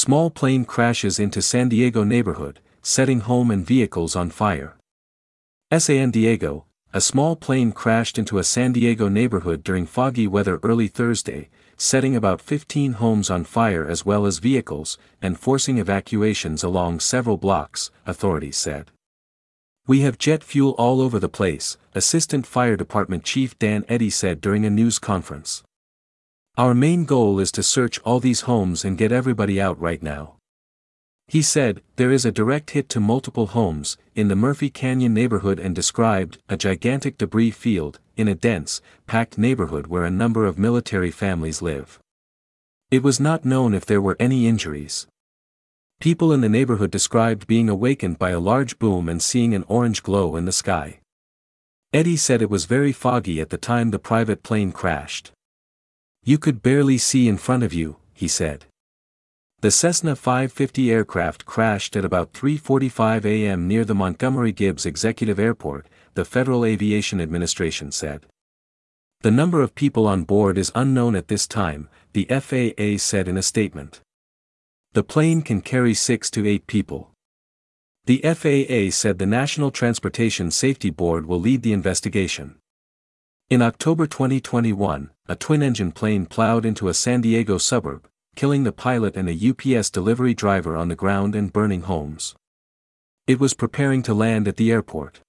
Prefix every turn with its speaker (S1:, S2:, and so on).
S1: Small plane crashes into San Diego neighborhood, setting home and vehicles on fire. San Diego, a small plane crashed into a San Diego neighborhood during foggy weather early Thursday, setting about 15 homes on fire as well as vehicles, and forcing evacuations along several blocks, authorities said. "We have jet fuel all over the place," Assistant Fire Department Chief Dan Eddy said during a news conference. "Our main goal is to search all these homes and get everybody out right now." He said, "There is a direct hit to multiple homes in the Murphy Canyon neighborhood," and described a gigantic debris field in a dense, packed neighborhood where a number of military families live. It was not known if there were any injuries. People in the neighborhood described being awakened by a large boom and seeing an orange glow in the sky. Eddy said it was very foggy at the time the private plane crashed. "You could barely see in front of you," he said. The Cessna 550 aircraft crashed at about 3:45 a.m. near the Montgomery Gibbs Executive Airport, the Federal Aviation Administration said. The number of people on board is unknown at this time, the FAA said in a statement. The plane can carry 6 to 8 people. The FAA said the National Transportation Safety Board will lead the investigation. In October 2021, a twin-engine plane plowed into a San Diego suburb, killing the pilot and a UPS delivery driver on the ground and burning homes. It was preparing to land at the airport.